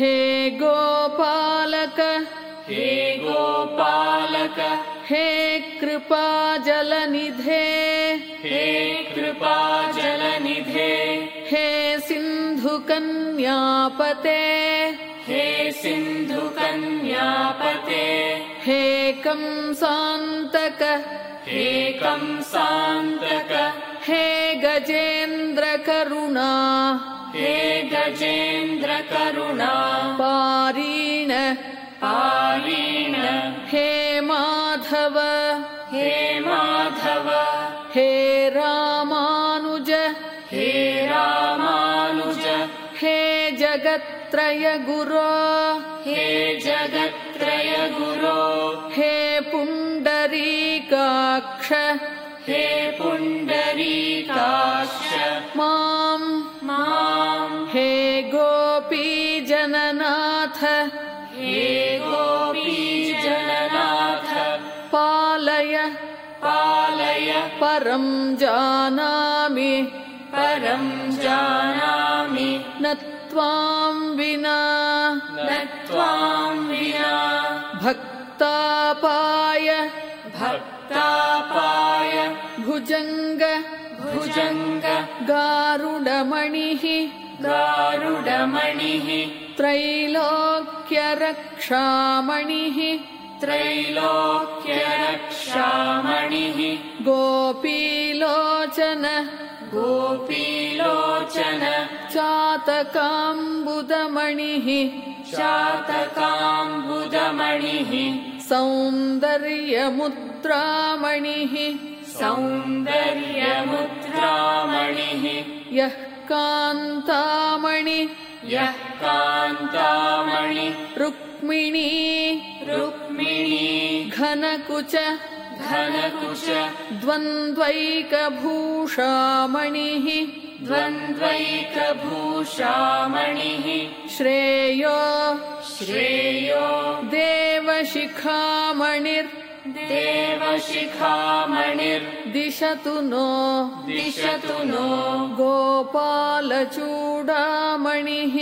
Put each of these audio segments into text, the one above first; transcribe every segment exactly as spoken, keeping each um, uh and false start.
हे गोपालक हे गोपालक हे कृपाजलनिधे हे कृपाजलनिधे हे सिन्धुकन्यापते हे सिन्धुकन्यापते हे कंसान्तक हे कंसान्तक हे गजेन्द्रकरुणा हे गजेन्द्रकरुणा पारीण पारीण हे माधव हे माधव हे रामानुज हे रामानुज हे जगत्त्रय गुरो हे जगत्त्रय गुरो हे पुण्डरीकाक्ष हे पुण्डरीकाक्ष मां मां हे गोपीजननाथ हे गोपीजननाथ पालय पालय परं जानामि परं जानामि न त्वां विना न त्वां विना भक्तापाय भक्तापाय भुजङ्ग भुजङ्ग गारुडमणिः गारुडमणिः त्रैलोक्यरक्षामणिः त्रैलोक्यरक्षामणिः गोपीलोचन गोपीलोचन चातकाम्बुदमणिः चातकाम्बुदमणिः सौन्दर्यमुद्रामणिः सौन्दर्यमुद्रामणिः यः कान्तामणि यः कान्तामणि रुक्मिणी रुक्मिणी घनकुच घनकुच द्वन्द्वैकभूषामणिः द्वन्द्वैकभूषामणिः श्रेयो श्रेयो देवशिखामणिर् देवशिखामणिर्दिशतु नो दिशतु नो गोपालचूडामणिः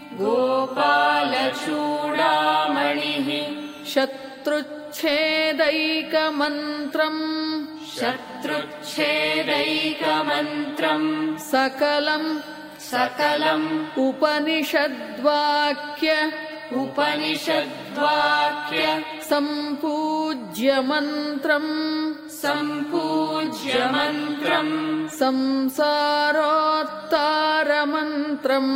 गोपालचूडामणिः शत्रुच्छेदैकमन्त्रम् शत्रुच्छेदैकमन्त्रम् सकलम् सकलम् उपनिषद्वाक्य उपनिषद्वाक्य सम्पूज्य मन्त्रम् सम्पूज्य मन्त्रम् संसारोत्तारमन्त्रम्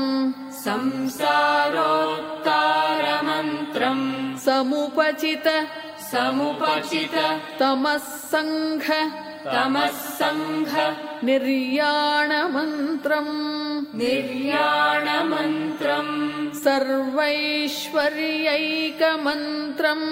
संसारोत्तारमन्त्रम् समुपचित समुपचित तमः सङ्घ तमः सङ्घ निर्याणमन्त्रम् निर्याणमन्त्रम् सर्वैश्वर्यैकमन्त्रम्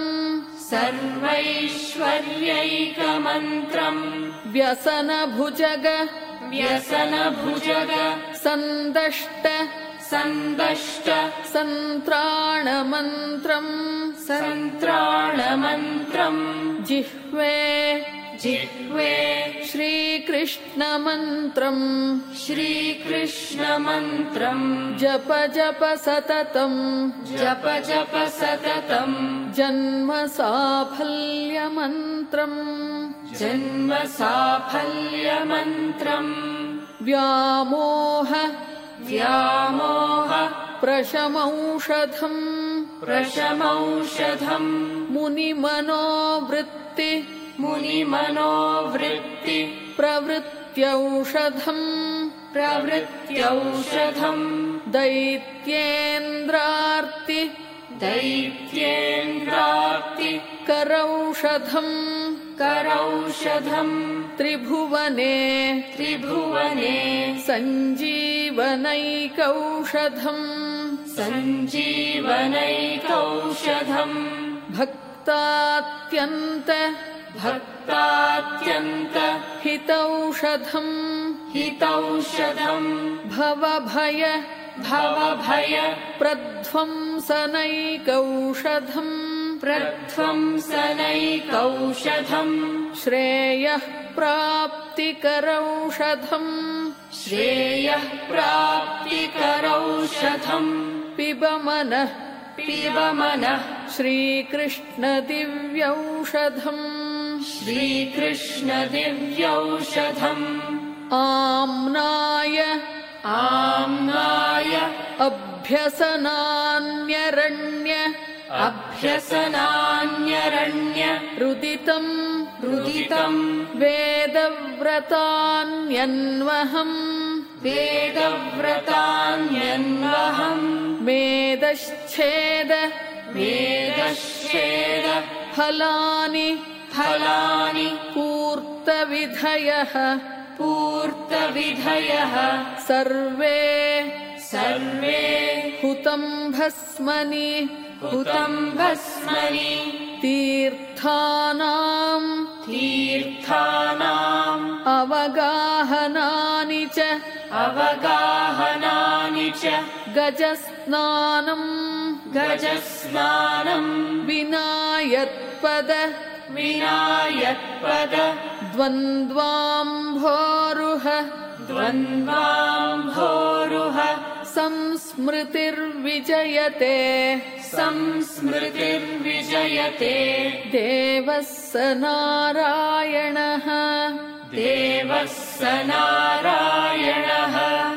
सर्वैश्वर्यैकमन्त्रम् व्यसनभुजग व्यसनभुजग सन्दष्ट सन्दष्ट सन्त्राणमन्त्रम् सन्त्राणमन्त्रम् जिह्वे जिह्वे श्रीकृष्णमन्त्रम् श्रीकृष्णमन्त्रम् जप जप सततम् जप जप सततम् जन्म साफल्यमन्त्रम् जन्म साफल्यमन्त्रम् व्यामोह व्यामोह प्रशमौषधम् प्रशमौषधम् मुनिमनोवृत्ति मुनिमनोवृत्ति प्रवृत्त्यौषधम् प्रवृत्त्यौषधम् दैत्येन्द्रार्ति दैत्येन्द्रार्ति करौषधम् करौषधम् त्रिभुवने त्रिभुवने सञ्जीवनैकौषधम् सञ्जीवनैकौषधम् भक्तात्यन्त भक्तात्यन्त हितौषधम् हितौषधम् भवभय भवभय प्रध्वंसनैकौषधम् प्रध्वंसनैकौषधम् श्रेयः प्राप्तिकरौषधम् श्रेयः प्राप्तिकरौषधम् पिब मनः पिब मनः श्रीकृष्णदिव्यौषधम् श्रीकृष्णदिव्यौषधम् आम्नाय आम्नाय अभ्यसनान्यरण्य अभ्यसनान्यरण्य रुदितम् रुदितम् वेदव्रतान्यन्वहम् वेदव्रतान्यन्वहम् मेदश्छेद वेदश्चेद फलानि फलानि पूर्तविधयः पूर्तविधयः सर्वे सर्वे हुतं भस्मनि हुतं भस्मनि तीर्थानाम् तीर्थानाम् अवगाहनानि च अवगाहनानि च गजस्नानम् गजस्नानम् विना यत्पद विना यत्पद द्वन्द्वाम्भोरुह द्वन्द्वाम्भोरुह संस्मृतिर्विजयते संस्मृतिर्विजयते देवः स नारायणः देवः स नारायणः